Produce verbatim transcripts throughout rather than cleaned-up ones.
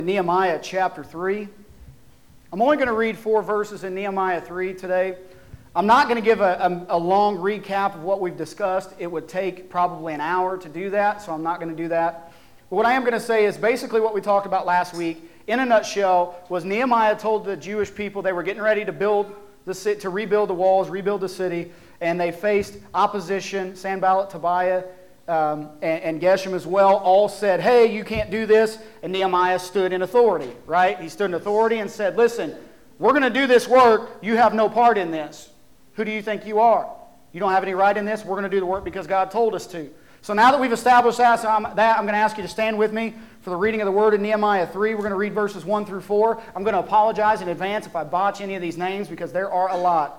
Nehemiah chapter three. I'm only going to read four verses in Nehemiah three today. I'm not going to give a, a, a long recap of what we've discussed. It would take probably an hour to do that, so I'm not going to do that. But what I am going to say is basically what we talked about last week, in a nutshell, was Nehemiah told the Jewish people they were getting ready to build the city, to rebuild the walls, rebuild the city, and they faced opposition. Sanballat, Tobiah, Um, and, and Geshem as well, all said, hey, you can't do this. And Nehemiah stood in authority, right? He stood in authority and said, listen, we're going to do this work. You have no part in this. Who do you think you are? You don't have any right in this. We're going to do the work because God told us to. So now that we've established that, so I'm, that, I'm going to ask you to stand with me for the reading of the Word in Nehemiah three. We're going to read verses one through four. I'm going to apologize in advance if I botch any of these names because there are a lot.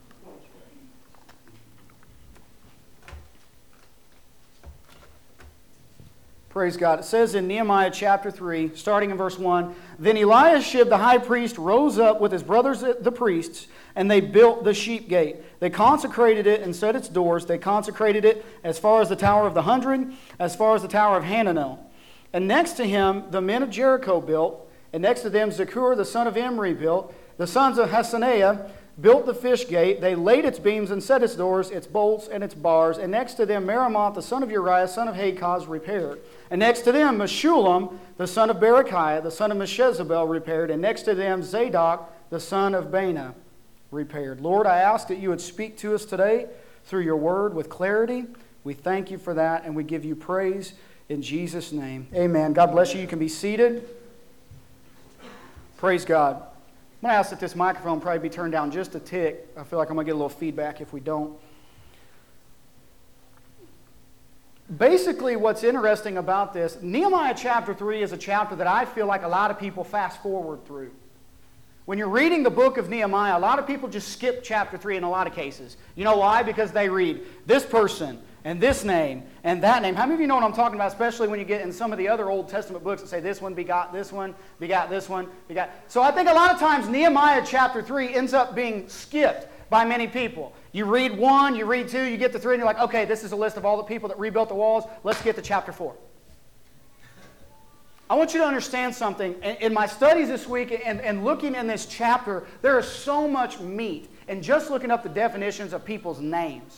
Praise God. It says in Nehemiah chapter three, starting in verse one, Then Eliashib the high priest rose up with his brothers the priests, and they built the sheep gate. They consecrated it and set its doors. They consecrated it as far as the Tower of the Hundred, as far as the Tower of Hananel. And next to him the men of Jericho built, and next to them Zakur the son of Imri built. The sons of Hassenaah built the fish gate. They laid its beams and set its doors, its bolts, and its bars. And next to them Meremoth the son of Uriah, son of Hakaz, repaired. And next to them Meshullam the son of Berechiah, the son of Meshezabel, repaired. And next to them Zadok the son of Bana repaired. Lord, I ask that you would speak to us today through your word with clarity. We thank you for that, and we give you praise in Jesus' name. Amen. God bless you. You can be seated. Praise God. I'm going to ask that this microphone probably be turned down just a tick. I feel like I'm going to get a little feedback if we don't. Basically, what's interesting about this, Nehemiah chapter three is a chapter that I feel like a lot of people fast forward through. When you're reading the book of Nehemiah, a lot of people just skip chapter three in a lot of cases. You know why? Because they read this person and this name and that name. How many of you know what I'm talking about, especially when you get in some of the other Old Testament books that say this one begot this one, begot this one, begot. So I think a lot of times Nehemiah chapter three ends up being skipped by many people. You read one, you read two, you get to three, and you're like, okay, this is a list of all the people that rebuilt the walls. Let's get to chapter four. I want you to understand something. In my studies this week and, and looking in this chapter, there is so much meat in just looking up the definitions of people's names.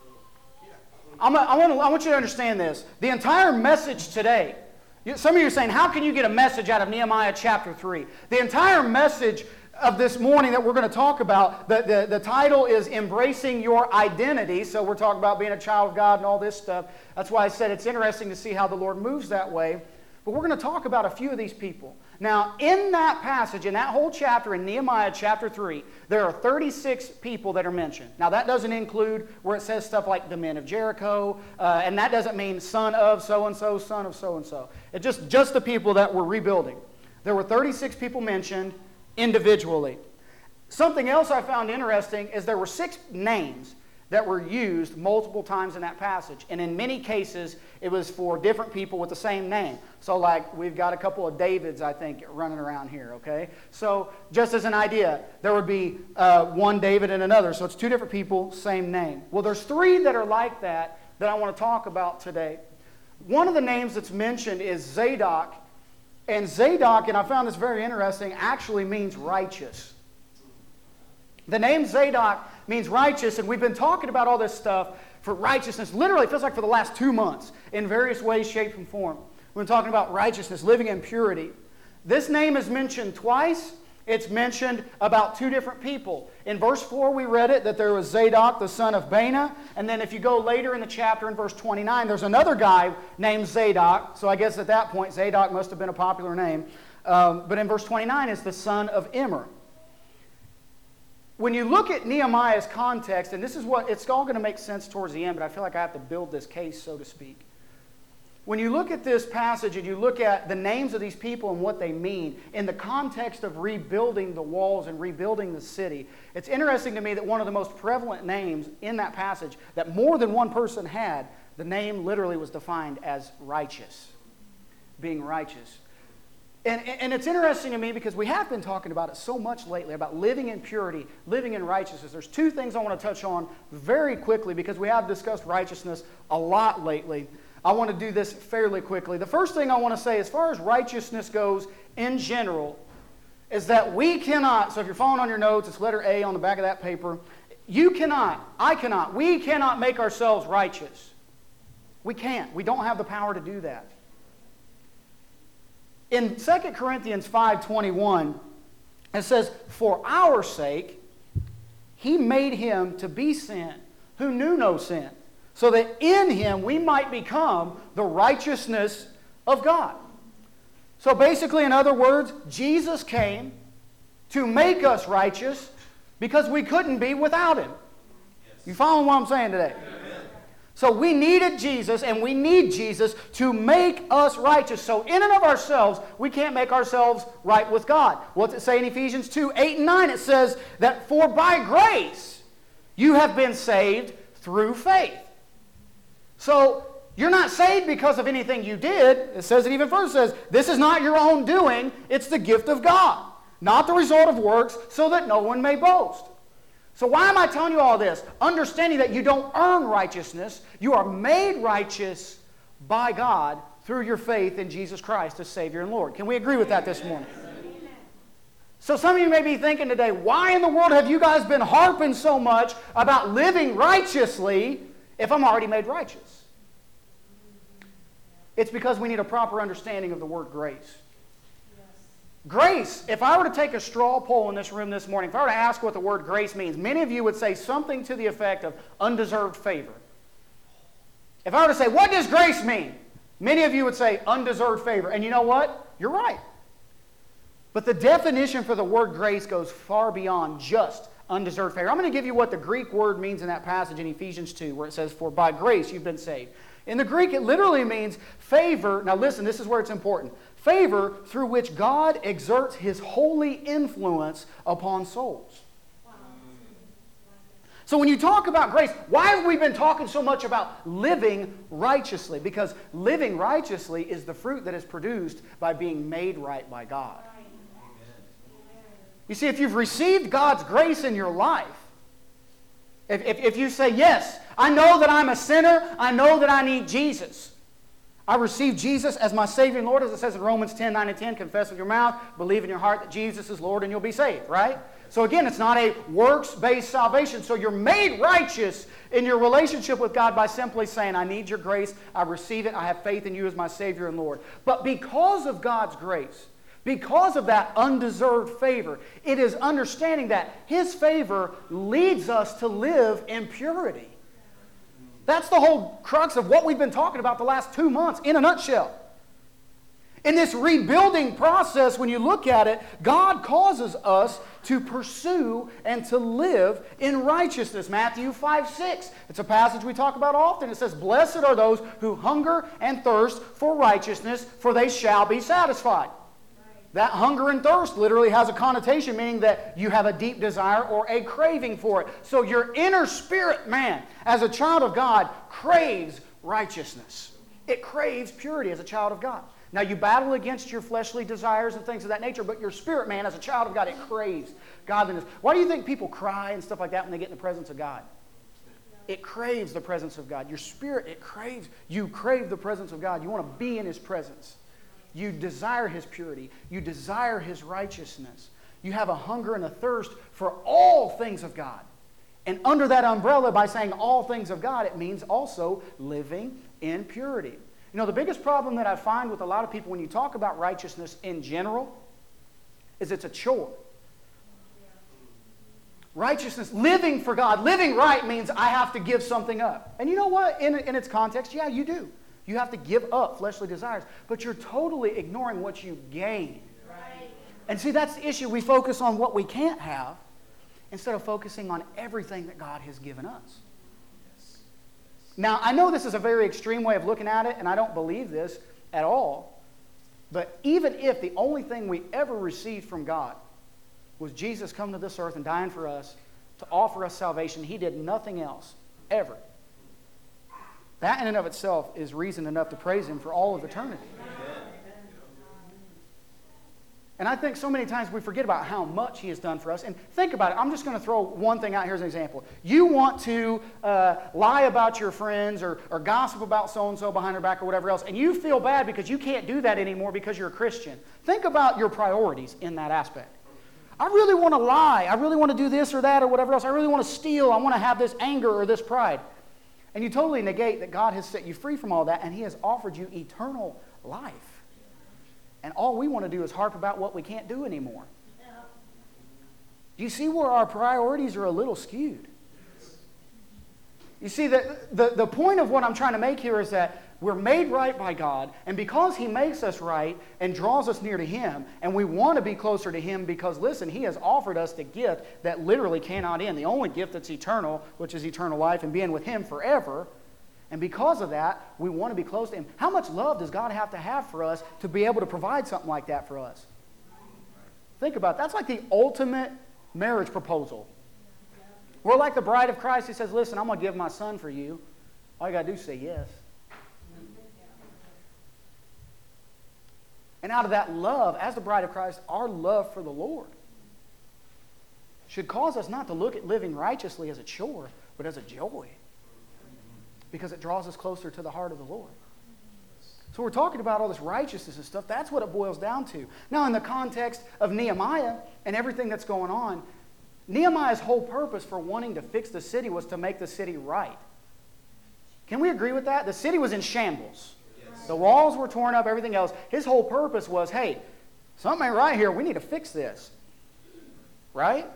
I'm a, I, want to, I want you to understand this. The entire message today, some of you are saying, how can you get a message out of Nehemiah chapter three? The entire message of this morning that we're going to talk about, the, the, the title is Embracing Your Identity. So we're talking about being a child of God and all this stuff. That's why I said it's interesting to see how the Lord moves that way. But we're going to talk about a few of these people. Now, in that passage, in that whole chapter, in Nehemiah chapter three, there are thirty-six people that are mentioned. Now, that doesn't include where it says stuff like the men of Jericho, uh, and that doesn't mean son of so-and-so, son of so-and-so. It's just, just the people that were rebuilding. There were thirty-six people mentioned individually. Something else I found interesting is there were six names that were used multiple times in that passage. And in many cases, it was for different people with the same name. So like, we've got a couple of Davids, I think, running around here, okay? So just as an idea, there would be uh, one David and another. So it's two different people, same name. Well, there's three that are like that that I want to talk about today. One of the names that's mentioned is Zadok. And Zadok, and I found this very interesting, actually means righteous. The name Zadok means righteous, and we've been talking about all this stuff for righteousness. Literally, it feels like for the last two months in various ways, shape, and form. We've been talking about righteousness, living in purity. This name is mentioned twice. It's mentioned about two different people. In verse four, we read it, that there was Zadok, the son of Bana. And then if you go later in the chapter, in verse twenty-nine, there's another guy named Zadok. So I guess at that point, Zadok must have been a popular name. Um, but in verse twenty-nine, it's the son of Immer. When you look at Nehemiah's context, and this is what, it's all going to make sense towards the end, but I feel like I have to build this case, so to speak. When you look at this passage and you look at the names of these people and what they mean in the context of rebuilding the walls and rebuilding the city, it's interesting to me that one of the most prevalent names in that passage that more than one person had, the name literally was defined as righteous, being righteous. And, and it's interesting to me because we have been talking about it so much lately, about living in purity, living in righteousness. There's two things I want to touch on very quickly because we have discussed righteousness a lot lately. I want to do this fairly quickly. The first thing I want to say, as far as righteousness goes in general is that we cannot, so if you're following on your notes, it's letter A on the back of that paper. You cannot, I cannot, we cannot make ourselves righteous. We can't. We don't have the power to do that. In Second Corinthians five twenty-one, it says, "For our sake, He made Him to be sin, who knew no sin, so that in Him we might become the righteousness of God." So basically, in other words, Jesus came to make us righteous because we couldn't be without Him. You following what I'm saying today? Amen. So we needed Jesus, and we need Jesus to make us righteous. So in and of ourselves, we can't make ourselves right with God. What's it say in Ephesians two, eight and nine? It says that for by grace you have been saved through faith. So you're not saved because of anything you did. It says it even further. It says, this is not your own doing. It's the gift of God, not the result of works, so that no one may boast. So why am I telling you all this? Understanding that you don't earn righteousness. You are made righteous by God through your faith in Jesus Christ as Savior and Lord. Can we agree with that this morning? So some of you may be thinking today, why in the world have you guys been harping so much about living righteously if I'm already made righteous? It's because we need a proper understanding of the word grace. Yes. Grace, if I were to take a straw poll in this room this morning, if I were to ask what the word grace means, many of you would say something to the effect of undeserved favor. If I were to say, what does grace mean? Many of you would say undeserved favor. And you know what? You're right. But the definition for the word grace goes far beyond just undeserved favor. I'm going to give you what the Greek word means in that passage in Ephesians two, where it says, for by grace you've been saved. In the Greek, it literally means favor. Now listen, this is where it's important. Favor through which God exerts His holy influence upon souls. Wow. So when you talk about grace, why have we been talking so much about living righteously? Because living righteously is the fruit that is produced by being made right by God. You see, if you've received God's grace in your life, if, if, if you say, yes, I know that I'm a sinner, I know that I need Jesus. I receive Jesus as my Savior and Lord, as it says in Romans ten, nine and ten, confess with your mouth, believe in your heart that Jesus is Lord, and you'll be saved, right? So again, it's not a works-based salvation. So you're made righteous in your relationship with God by simply saying, I need your grace, I receive it, I have faith in you as my Savior and Lord. But because of God's grace, because of that undeserved favor, it is understanding that His favor leads us to live in purity. That's the whole crux of what we've been talking about the last two months in a nutshell. In this rebuilding process, when you look at it, God causes us to pursue and to live in righteousness. Matthew five six. It's a passage we talk about often. It says, blessed are those who hunger and thirst for righteousness, for they shall be satisfied. That hunger and thirst literally has a connotation, meaning that you have a deep desire or a craving for it. So your inner spirit man, as a child of God, craves righteousness. It craves purity as a child of God. Now you battle against your fleshly desires and things of that nature, but your spirit man, as a child of God, it craves godliness. Why do you think people cry and stuff like that when they get in the presence of God? It craves the presence of God. Your spirit, it craves, you crave the presence of God. You want to be in His presence. You desire His purity. You desire His righteousness. You have a hunger and a thirst for all things of God. And under that umbrella, by saying all things of God, it means also living in purity. You know, the biggest problem that I find with a lot of people when you talk about righteousness in general is it's a chore. Righteousness, living for God, living right means I have to give something up. And you know what? In, in its context, yeah, you do. You have to give up fleshly desires, but you're totally ignoring what you gain. Right. And see, that's the issue. We focus on what we can't have instead of focusing on everything that God has given us. Yes. Now, I know this is a very extreme way of looking at it, and I don't believe this at all, but even if the only thing we ever received from God was Jesus coming to this earth and dying for us to offer us salvation, He did nothing else, ever. That in and of itself is reason enough to praise Him for all of eternity. And I think so many times we forget about how much He has done for us. And think about it. I'm just going to throw one thing out here as an example. You want to uh, lie about your friends or, or gossip about so-and-so behind their back or whatever else, and you feel bad because you can't do that anymore because you're a Christian. Think about your priorities in that aspect. I really want to lie. I really want to do this or that or whatever else. I really want to steal. I want to have this anger or this pride. And you totally negate that God has set you free from all that, and He has offered you eternal life. And all we want to do is harp about what we can't do anymore. Do you see where our priorities are a little skewed? You see, the, the, the point of what I'm trying to make here is that we're made right by God, and because He makes us right and draws us near to Him, and we want to be closer to Him because, listen, He has offered us the gift that literally cannot end, the only gift that's eternal, which is eternal life and being with Him forever. And because of that, we want to be close to Him. How much love does God have to have for us to be able to provide something like that for us? Think about it. That's like the ultimate marriage proposal. We're like the bride of Christ. He says, listen, I'm going to give my son for you. All you got to do is say yes. And out of that love, as the bride of Christ, our love for the Lord should cause us not to look at living righteously as a chore, but as a joy. Because it draws us closer to the heart of the Lord. So we're talking about all this righteousness and stuff. That's what it boils down to. Now, in the context of Nehemiah and everything that's going on, Nehemiah's whole purpose for wanting to fix the city was to make the city right. Can we agree with that? The city was in shambles. Yes. The walls were torn up, everything else. His whole purpose was, hey, something ain't right here. We need to fix this. Right?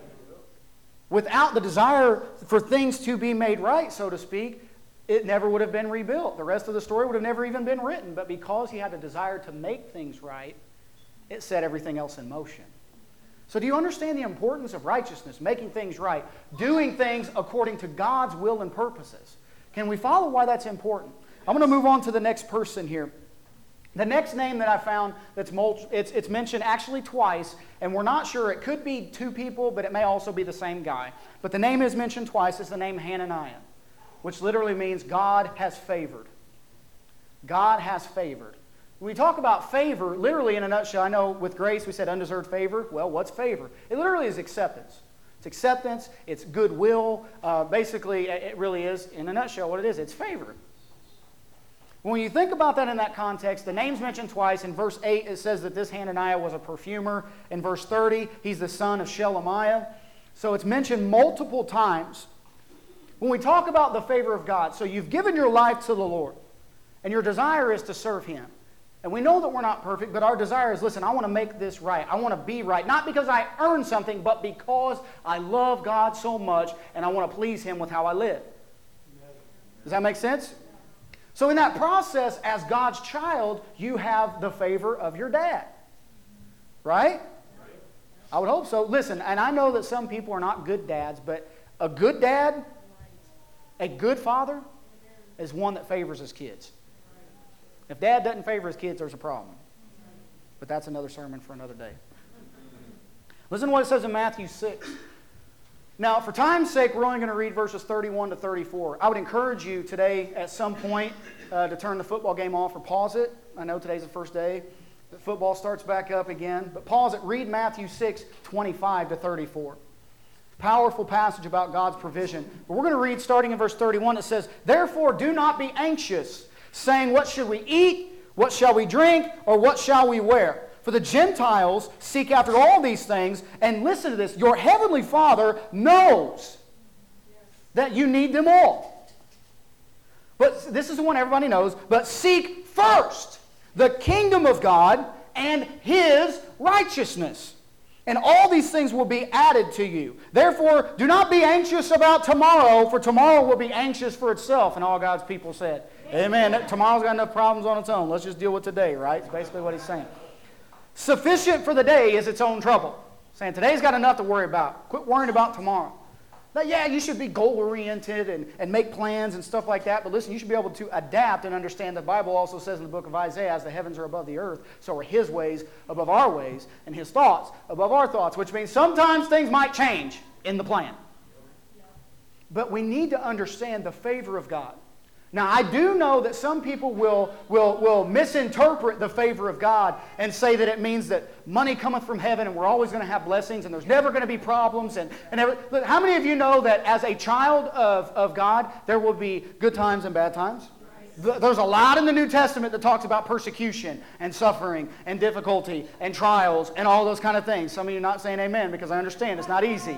Without the desire for things to be made right, so to speak, it never would have been rebuilt. The rest of the story would have never even been written. But because he had a desire to make things right, it set everything else in motion. So do you understand the importance of righteousness, making things right, doing things according to God's will and purposes? Can we follow why that's important? I'm going to move on to the next person here. The next name that I found that's mul- it's, it's mentioned actually twice, and we're not sure. It could be two people, but it may also be the same guy. But the name is mentioned twice. It's the name Hananiah, which literally means God has favored. God has favored. When we talk about favor, literally in a nutshell, I know with grace we said undeserved favor. Well, what's favor? It literally is acceptance. It's acceptance. It's goodwill. Uh, basically, it really is, in a nutshell, what it is. It's favor. When you think about that in that context, the name's mentioned twice. In verse eight, it says that this Hananiah was a perfumer. In verse thirty, he's the son of Shelemiah. So it's mentioned multiple times. When we talk about the favor of God, so you've given your life to the Lord, and your desire is to serve Him. And we know that we're not perfect, but our desire is, listen, I want to make this right. I want to be right. Not because I earn something, but because I love God so much, and I want to please Him with how I live. Does that make sense? So in that process, as God's child, you have the favor of your dad. Right? I would hope so. Listen, and I know that some people are not good dads, but a good dad, a good father, is one that favors his kids. If dad doesn't favor his kids, there's a problem. But that's another sermon for another day. Listen to what it says in Matthew six. Now, for time's sake, we're only going to read verses thirty-one to thirty-four. I would encourage you today at some point uh, to turn the football game off or pause it. I know today's the first day that football starts back up again. But pause it. Read Matthew six, twenty-five to thirty-four. Powerful passage about God's provision. But we're going to read starting in verse thirty-one. It says, "Therefore do not be anxious, saying, what should we eat? What shall we drink? Or what shall we wear? For the Gentiles seek after all these things, and listen to this, your heavenly Father knows that you need them all. But this is the one everybody knows, but seek first the kingdom of God and His righteousness, and all these things will be added to you. Therefore, do not be anxious about tomorrow, for tomorrow will be anxious for itself." And all God's people said, amen. Amen. Tomorrow's got enough problems on its own. Let's just deal with today, right? It's basically what he's saying. Sufficient for the day is its own trouble. Saying today's got enough to worry about. Quit worrying about tomorrow. Now, yeah, you should be goal-oriented and, and make plans and stuff like that. But listen, you should be able to adapt and understand. The Bible also says in the book of Isaiah, as the heavens are above the earth, so are His ways above our ways, and His thoughts above our thoughts, which means sometimes things might change in the plan. But we need to understand the favor of God. Now, I do know that some people will, will, will misinterpret the favor of God and say that it means that money cometh from heaven and we're always going to have blessings and there's never going to be problems. And, and every, look, how many of you know that as a child of, of God, there will be good times and bad times? There's a lot in the New Testament that talks about persecution and suffering and difficulty and trials and all those kind of things. Some of you are not saying amen because I understand it's not easy.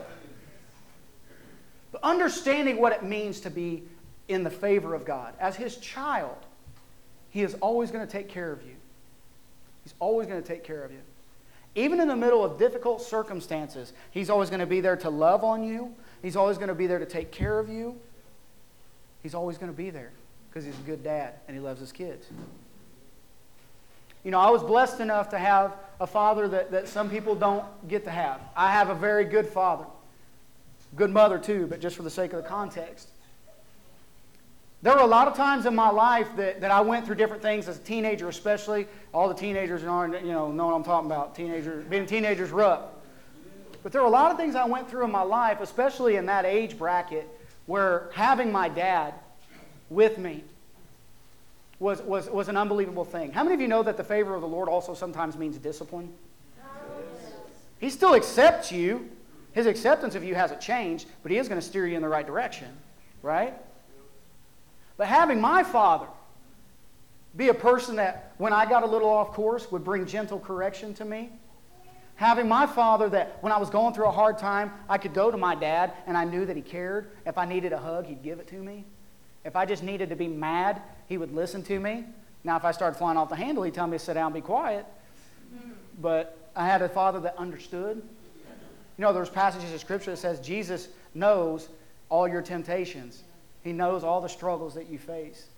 But understanding what it means to be in the favor of God. As His child, He is always going to take care of you. He's always going to take care of you. Even in the middle of difficult circumstances, He's always going to be there to love on you. He's always going to be there to take care of you. He's always going to be there because He's a good dad and He loves His kids. You know, I was blessed enough to have a father that, that some people don't get to have. I have a very good father. Good mother too, but just for the sake of the context. There were a lot of times in my life that, that I went through different things as a teenager especially. All the teenagers know, you know, know what I'm talking about. Teenagers, being a teenager is rough. But there were a lot of things I went through in my life, especially in that age bracket, where having my dad with me was, was, was an unbelievable thing. How many of you know that the favor of the Lord also sometimes means discipline? He still accepts you. His acceptance of you hasn't changed, but He is going to steer you in the right direction, right? But having my father be a person that, when I got a little off course, would bring gentle correction to me. Having my father that, when I was going through a hard time, I could go to my dad and I knew that he cared. If I needed a hug, he'd give it to me. If I just needed to be mad, he would listen to me. Now, if I started flying off the handle, he'd tell me to sit down and be quiet. But I had a father that understood. You know, there's passages of Scripture that says Jesus knows all your temptations. He knows all the struggles that you face.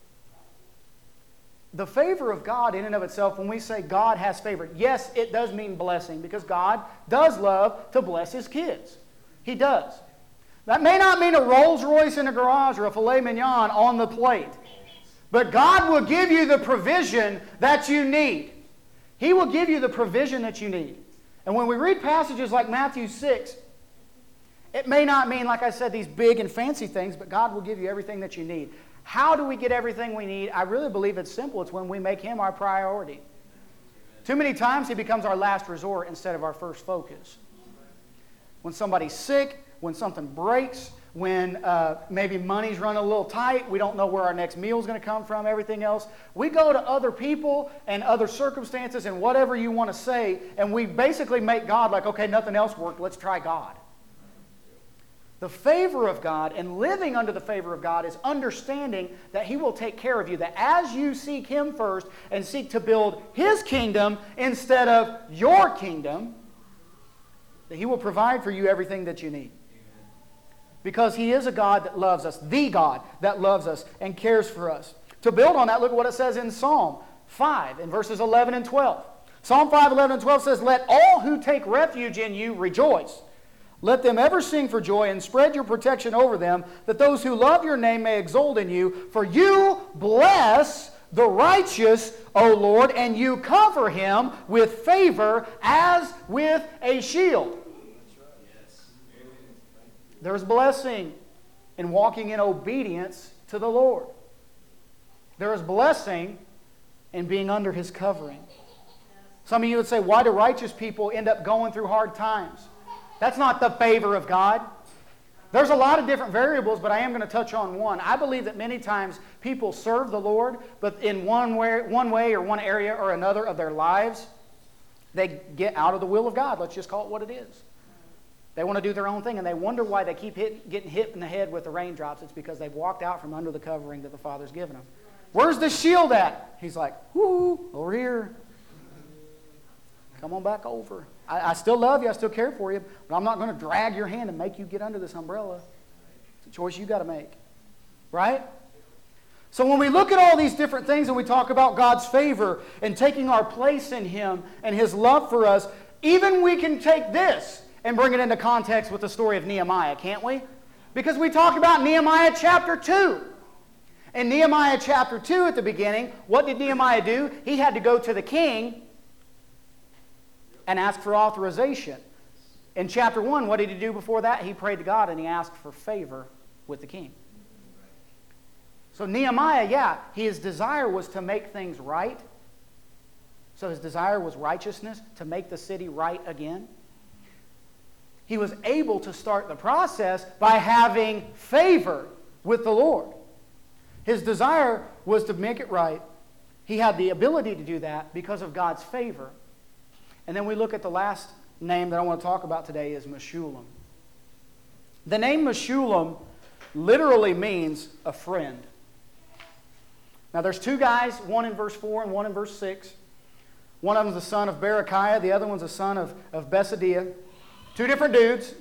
The favor of God in and of itself, when we say God has favor, yes, it does mean blessing because God does love to bless His kids. He does. That may not mean a Rolls Royce in a garage or a filet mignon on the plate. But God will give you the provision that you need. He will give you the provision that you need. And when we read passages like Matthew six, it may not mean, like I said, these big and fancy things, but God will give you everything that you need. How do we get everything we need? I really believe it's simple. It's when we make Him our priority. Too many times He becomes our last resort instead of our first focus. When somebody's sick, when something breaks, when uh, maybe money's run a little tight, we don't know where our next meal is going to come from, everything else. We go to other people and other circumstances and whatever you want to say, and we basically make God like, okay, nothing else worked, let's try God. The favor of God and living under the favor of God is understanding that He will take care of you. That as you seek Him first and seek to build His kingdom instead of your kingdom, that He will provide for you everything that you need. Because He is a God that loves us, the God that loves us and cares for us. To build on that, look at what it says in Psalm five in verses eleven and twelve. Psalm five, eleven and twelve says, "Let all who take refuge in you rejoice. Let them ever sing for joy and spread your protection over them, that those who love your name may exult in you. For you bless the righteous, O Lord, and you cover him with favor as with a shield." There's blessing in walking in obedience to the Lord. There is blessing in being under His covering. Some of you would say, why do righteous people end up going through hard times? That's not the favor of God. There's a lot of different variables, but I am going to touch on one. I believe that many times people serve the Lord, but in one way, one way or one area or another of their lives, they get out of the will of God. Let's just call it what it is. They want to do their own thing, and they wonder why they keep hit, getting hit in the head with the raindrops. It's because they've walked out from under the covering that the Father's given them. Where's the shield at? He's like, whoo, over here. Come on back over. I, I still love you. I still care for you. But I'm not going to drag your hand and make you get under this umbrella. It's a choice you got to make. Right? So when we look at all these different things and we talk about God's favor and taking our place in Him and His love for us, even we can take this and bring it into context with the story of Nehemiah, can't we? Because we talk about Nehemiah chapter two. In Nehemiah chapter two at the beginning, what did Nehemiah do? He had to go to the king and ask for authorization. In chapter one, what did he do before that? He prayed to God and he asked for favor with the king. So Nehemiah, yeah, his desire was to make things right. So his desire was righteousness, to make the city right again. He was able to start the process by having favor with the Lord. His desire was to make it right. He had the ability to do that because of God's favor. And then we look at the last name that I want to talk about today is Meshullam. The name Meshullam literally means a friend. Now there's two guys, one in verse four and one in verse six. One of them's the son of Berechiah, the other one's the son of, of Besadiah. Two different dudes.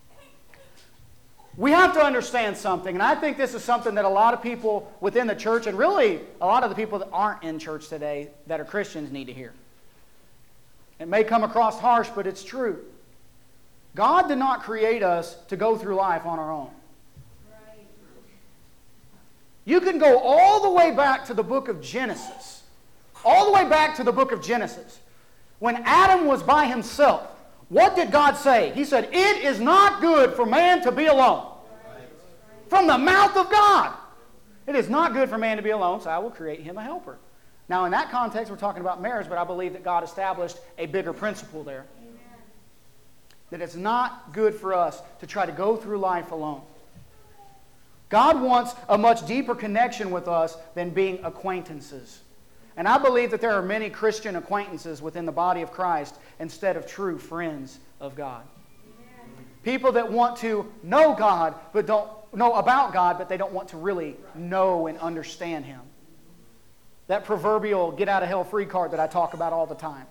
We have to understand something, and I think this is something that a lot of people within the church, and really a lot of the people that aren't in church today that are Christians, need to hear. It may come across harsh, but it's true. God did not create us to go through life on our own. Right. You can go all the way back to the book of Genesis. All the way back to the book of Genesis. When Adam was by himself, what did God say? He said, "It is not good for man to be alone." Right. From the mouth of God. It is not good for man to be alone, so I will create him a helper. Now, in that context, we're talking about marriage, but I believe that God established a bigger principle there. Amen. That it's not good for us to try to go through life alone. God wants a much deeper connection with us than being acquaintances. And I believe that there are many Christian acquaintances within the body of Christ instead of true friends of God. Amen. People that want to know God, but don't know about God, but they don't want to really know and understand Him. That proverbial get out of hell free card that I talk about all the time.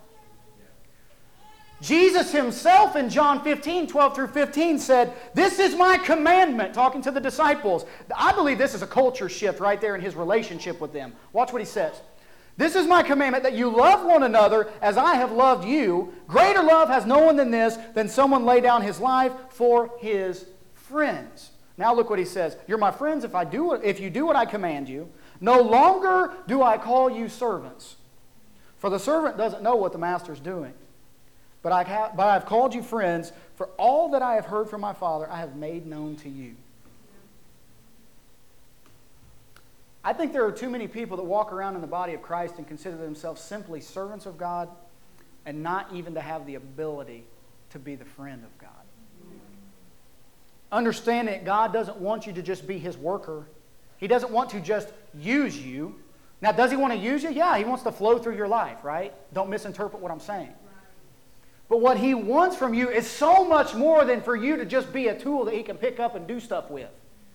Jesus himself in John fifteen, twelve through fifteen said, "This is my commandment," talking to the disciples. I believe this is a culture shift right there in his relationship with them. Watch what he says. "This is my commandment, that you love one another as I have loved you. Greater love has no one than this, than someone lay down his life for his friends." Now look what he says. "You're my friends if I do if you do what I command you. No longer do I call you servants, for the servant doesn't know what the master's doing. But I have, but I have called you friends, for all that I have heard from my Father I have made known to you." I think there are too many people that walk around in the body of Christ and consider themselves simply servants of God and not even to have the ability to be the friend of God. Understand that God doesn't want you to just be His worker. He doesn't want to just use you. Now, does He want to use you? Yeah, He wants to flow through your life, right? Don't misinterpret what I'm saying. But what He wants from you is so much more than for you to just be a tool that He can pick up and do stuff with.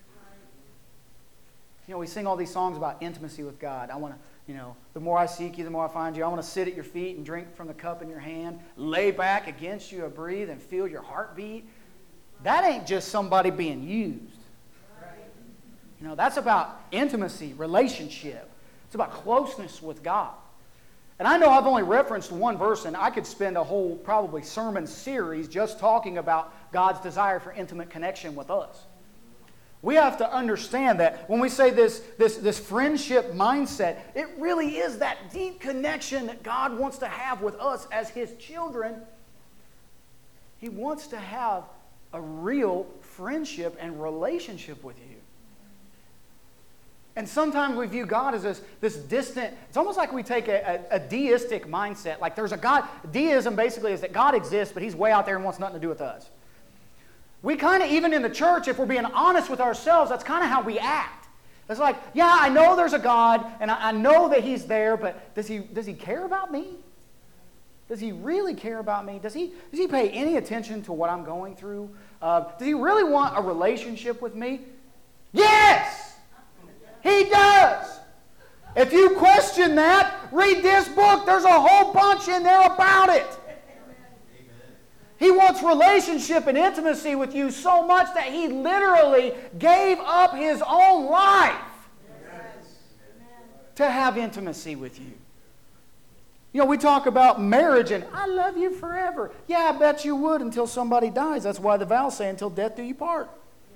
You know, we sing all these songs about intimacy with God. I want to, you know, the more I seek you, the more I find you. I want to sit at your feet and drink from the cup in your hand, lay back against you, and breathe and feel your heartbeat. That ain't just somebody being used. You know, that's about intimacy, relationship. It's about closeness with God. And I know I've only referenced one verse, and I could spend a whole probably sermon series just talking about God's desire for intimate connection with us. We have to understand that when we say this, this, this friendship mindset, it really is that deep connection that God wants to have with us as His children. He wants to have a real friendship and relationship with you. And sometimes we view God as this, this distant, it's almost like we take a, a, a deistic mindset. Like there's a God, deism basically is that God exists, but He's way out there and wants nothing to do with us. We kind of, even in the church, if we're being honest with ourselves, that's kind of how we act. It's like, yeah, I know there's a God, and I, I know that He's there, but does He, does He care about me? Does He really care about me? Does He, does he pay any attention to what I'm going through? Uh, does He really want a relationship with me? Yes! He does. If you question that, read this book. There's a whole bunch in there about it. He wants relationship and intimacy with you so much that He literally gave up His own life to have intimacy with you. You know, we talk about marriage and I love you forever. Yeah, I bet you would until somebody dies. That's why the vows say until death do you part.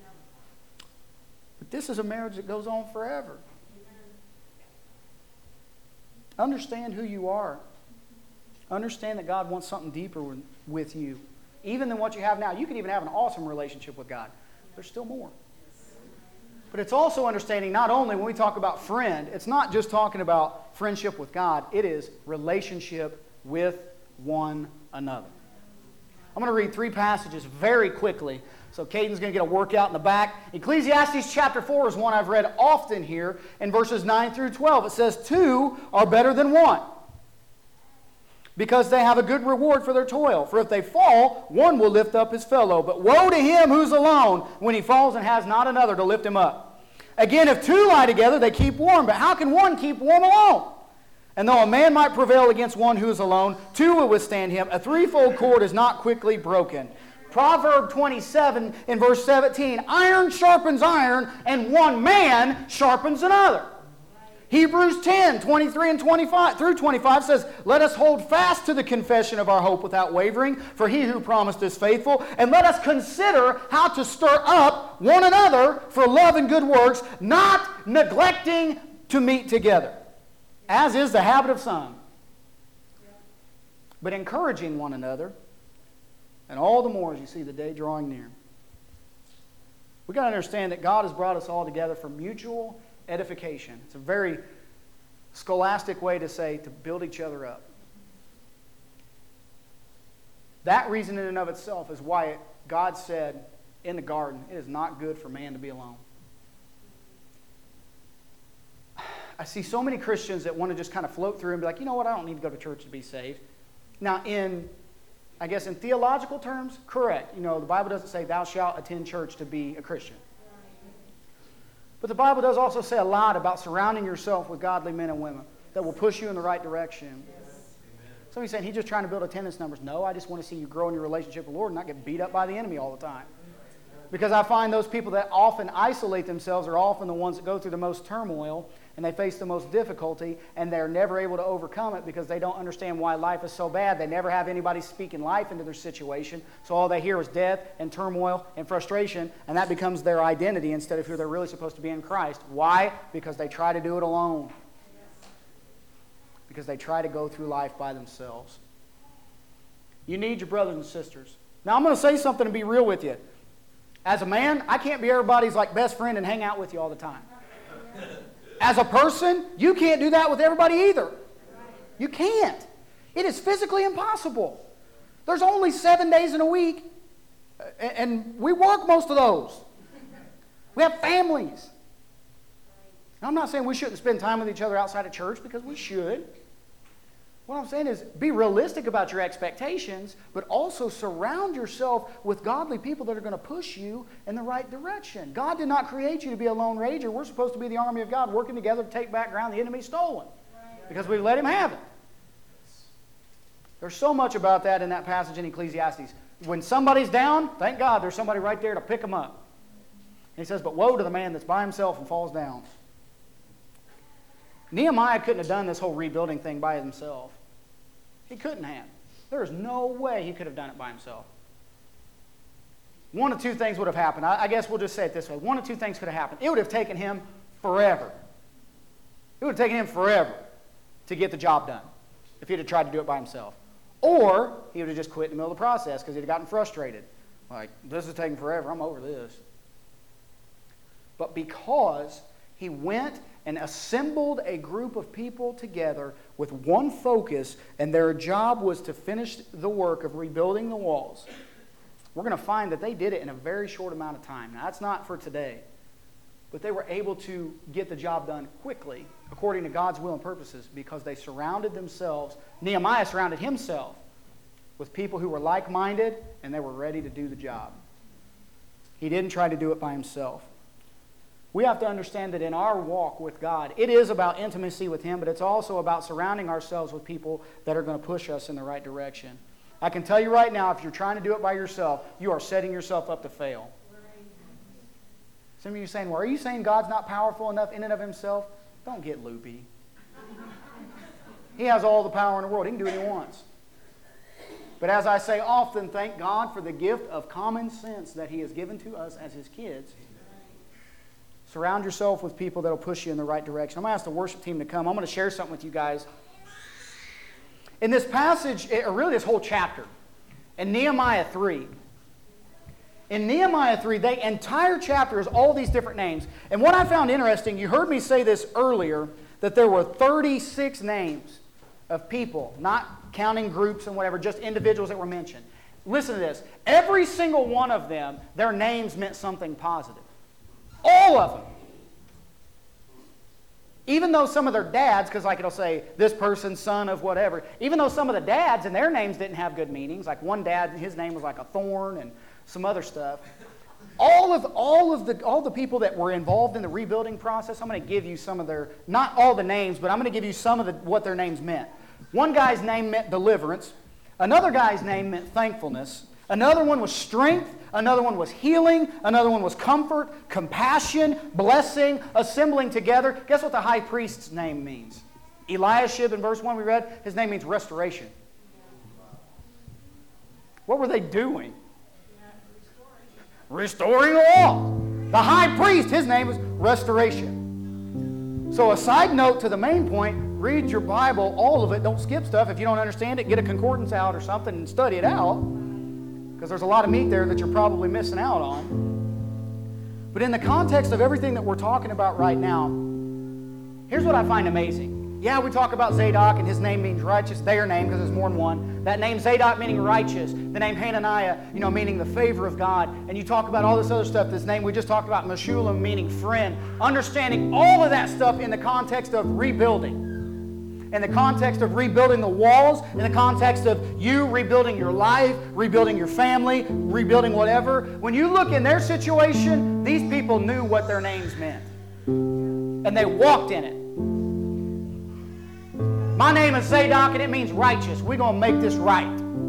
But this is a marriage that goes on forever. Understand who you are. Understand that God wants something deeper with you. Even than what you have now. You can even have an awesome relationship with God. There's still more. But it's also understanding not only when we talk about friend, it's not just talking about friendship with God, it is relationship with one another. I'm going to read three passages very quickly. So Caden's going to get a workout in the back. Ecclesiastes chapter four is one I've read often here in verses nine through twelve. It says, two are better than one, because they have a good reward for their toil. For if they fall, one will lift up his fellow. But woe to him who's alone when he falls and has not another to lift him up. Again, if two lie together, they keep warm. But how can one keep warm alone? And though a man might prevail against one who is alone, two will withstand him. A threefold cord is not quickly broken. Proverb twenty-seven in verse seventeen, iron sharpens iron, and one man sharpens another. Hebrews ten, twenty-three and twenty-five through twenty-five says, let us hold fast to the confession of our hope without wavering, for he who promised is faithful. And let us consider how to stir up one another for love and good works, not neglecting to meet together, as is the habit of some, but encouraging one another, and all the more as you see the day drawing near. We've got to understand that God has brought us all together for mutual edification. It's a very scholastic way to say to build each other up. That reason in and of itself is why it, God said in the garden, it is not good for man to be alone. I see so many Christians that want to just kind of float through and be like, you know what, I don't need to go to church to be saved. Now, in, I guess in theological terms, correct. You know, the Bible doesn't say thou shalt attend church to be a Christian. But the Bible does also say a lot about surrounding yourself with godly men and women that will push you in the right direction. Yes. Somebody's saying, he's just trying to build attendance numbers. No, I just want to see you grow in your relationship with the Lord and not get beat up by the enemy all the time. Because I find those people that often isolate themselves are often the ones that go through the most turmoil and they face the most difficulty, and they're never able to overcome it because they don't understand why life is so bad. They never have anybody speaking life into their situation, so all they hear is death and turmoil and frustration, and that becomes their identity instead of who they're really supposed to be in Christ. Why? Because they try to do it alone. Because they try to go through life by themselves. You need your brothers and sisters. Now, I'm going to say something and be real with you. As a man, I can't be everybody's like best friend and hang out with you all the time. As a person, you can't do that with everybody either. You can't. It is physically impossible. There's only seven days in a week, and we work most of those. We have families. Now, I'm not saying we shouldn't spend time with each other outside of church, because we should. What I'm saying is be realistic about your expectations, but also surround yourself with godly people that are going to push you in the right direction. God did not create you to be a lone ranger. We're supposed to be the army of God working together to take back ground the enemy's stolen, because we've let him have it. There's so much about that in that passage in Ecclesiastes. When somebody's down, thank God there's somebody right there to pick them up. And he says, but woe to the man that's by himself and falls down. Nehemiah couldn't have done this whole rebuilding thing by himself. He couldn't have. There is no way he could have done it by himself. One of two things would have happened. I, I guess we'll just say it this way. One of two things could have happened. It would have taken him forever. It would have taken him forever to get the job done if he'd have tried to do it by himself. Or he would have just quit in the middle of the process because he'd have gotten frustrated. Like, this is taking forever. I'm over this. But because he went and assembled a group of people together with one focus, and their job was to finish the work of rebuilding the walls, we're going to find that they did it in a very short amount of time. Now, that's not for today, but they were able to get the job done quickly according to God's will and purposes because they surrounded themselves, Nehemiah surrounded himself with people who were like-minded, and they were ready to do the job. He didn't try to do it by himself. We have to understand that in our walk with God, it is about intimacy with Him, but it's also about surrounding ourselves with people that are going to push us in the right direction. I can tell you right now, if you're trying to do it by yourself, you are setting yourself up to fail. Some of you are saying, well, are you saying God's not powerful enough in and of Himself? Don't get loopy. He has all the power in the world. He can do what He wants. But as I say often, thank God for the gift of common sense that He has given to us as His kids. Surround yourself with people that will push you in the right direction. I'm going to ask the worship team to come. I'm going to share something with you guys. In this passage, or really this whole chapter, in Nehemiah three, In Nehemiah three, the entire chapter is all these different names. And what I found interesting, you heard me say this earlier, that there were thirty-six names of people, not counting groups and whatever, just individuals that were mentioned. Listen to this. Every single one of them, their names meant something positive. All of them. Even though some of their dads, because like it'll say, this person's son of whatever, even though some of the dads and their names didn't have good meanings, like one dad, his name was like a thorn and some other stuff, all of, all of the, all the people that were involved in the rebuilding process, I'm going to give you some of their, not all the names, but I'm going to give you some of the, what their names meant. One guy's name meant deliverance. Another guy's name meant thankfulness. Another one was strength. Another one was healing. Another one was comfort, compassion, blessing, assembling together. Guess what the high priest's name means? Eliashib in verse one we read, his name means restoration. What were they doing? Restoring the wall. The high priest, his name was restoration. So a side note to the main point, read your Bible, all of it. Don't skip stuff. If you don't understand it, get a concordance out or something and study it out. Because there's a lot of meat there that you're probably missing out on. But in the context of everything that we're talking about right now, here's what I find amazing. Yeah, we talk about Zadok, and his name means righteous. Their name, because there's more than one. That name Zadok meaning righteous. The name Hananiah, you know, meaning the favor of God. And you talk about all this other stuff. This name we just talked about, Meshullam, meaning friend. Understanding all of that stuff in the context of rebuilding. In the context of rebuilding the walls, in the context of you rebuilding your life, rebuilding your family, rebuilding whatever. When you look in their situation, these people knew what their names meant. And they walked in it. My name is Zadok and it means righteous. We're going to make this right.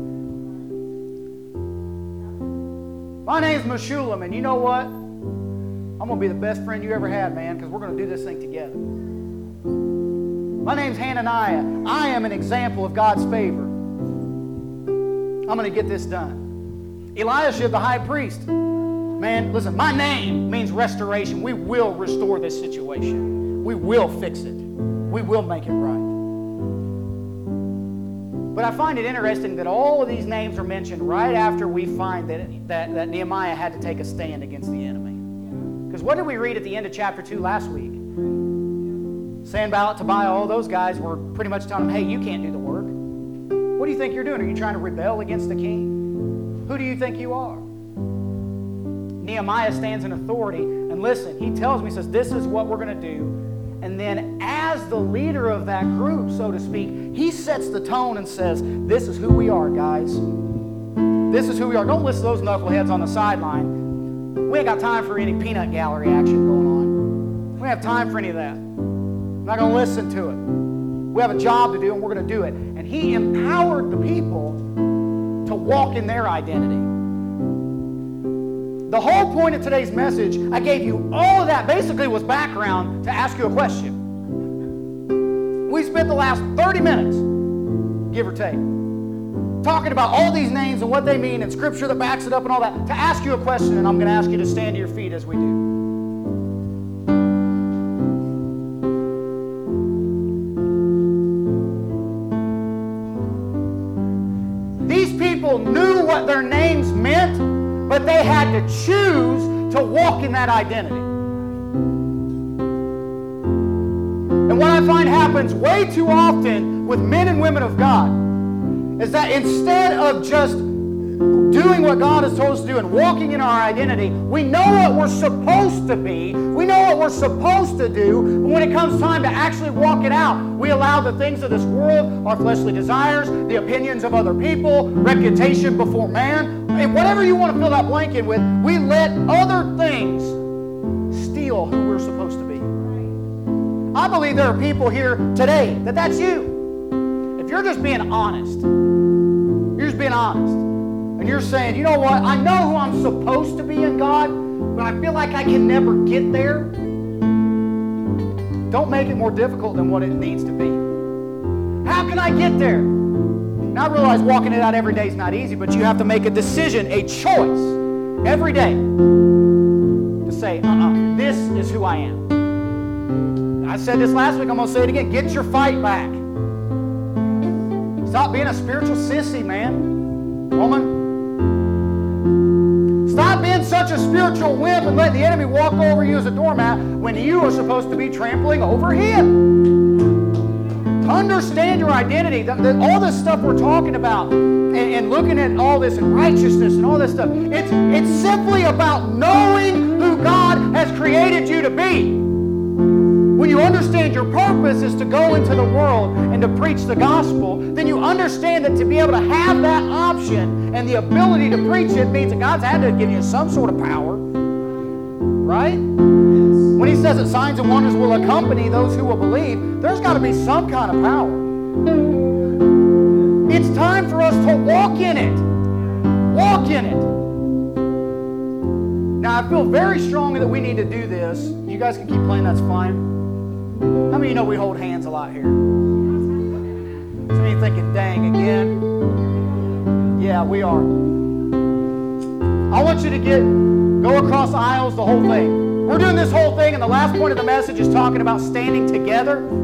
My name's Meshullam, and you know what? I'm going to be the best friend you ever had, man, because we're going to do this thing together. My name's Hananiah. I am an example of God's favor. I'm going to get this done. Eliashib, the high priest. Man, listen, my name means restoration. We will restore this situation. We will fix it. We will make it right. But I find it interesting that all of these names are mentioned right after we find that, that, that Nehemiah had to take a stand against the enemy. Because what did we read at the end of chapter two last week? Sanballat, Tobiah, all those guys were pretty much telling him, hey, you can't do the work. What do you think you're doing? Are you trying to rebel against the king? Who do you think you are? Nehemiah stands in authority, and listen, he tells me, he says, this is what we're going to do. And then as the leader of that group, so to speak, he sets the tone and says, this is who we are, guys. This is who we are. Don't listen to those knuckleheads on the sideline. We ain't got time for any peanut gallery action going on. We don't have time for any of that. I'm not going to listen to it. We have a job to do, and we're going to do it. And he empowered the people to walk in their identity. The whole point of today's message, I gave you all of that, basically was background to ask you a question. We spent the last thirty minutes, give or take, talking about all these names and what they mean and scripture that backs it up and all that, to ask you a question, and I'm going to ask you to stand to your feet as we do. These people knew what their names meant, but they had to choose to walk in that identity. And what I find happens way too often with men and women of God is that instead of just doing what God has told us to do and walking in our identity, we know what we're supposed to be, we know what we're supposed to do, but when it comes time to actually walk it out, we allow the things of this world, our fleshly desires, the opinions of other people, reputation before man, and whatever you want to fill that blank in with, we let other things steal who we're supposed to be. I believe there are people here today that that's you. If you're just being honest, you're just being honest, and you're saying, you know what, I know who I'm supposed to be in God, but I feel like I can never get there. Don't make it more difficult than what it needs to be. How can I get there? Now I realize walking it out every day is not easy, but you have to make a decision, a choice, every day to say, uh-uh, this is who I am. I said this last week, I'm going to say it again. Get your fight back. Stop being a spiritual sissy, man. Woman. Stop being such a spiritual wimp and letting the enemy walk over you as a doormat when you are supposed to be trampling over him? Understand your identity. The, the, all this stuff we're talking about and, and looking at all this and righteousness and all this stuff, it's, it's simply about knowing who God has created you to be. When you understand your purpose is to go into the world and to preach the gospel, then you understand that to be able to have that option and the ability to preach it means that God's had to give you some sort of power. Right? When he says that signs and wonders will accompany those who will believe, there's got to be some kind of power. It's time for us to walk in it. Walk in it. Now, I feel very strongly that we need to do this. You guys can keep playing, that's fine. How many of you know we hold hands a lot here? Some of you thinking, dang, again? Yeah, we are. I want you to get, go across the aisles, the whole thing. We're doing this whole thing, and the last point of the message is talking about standing together.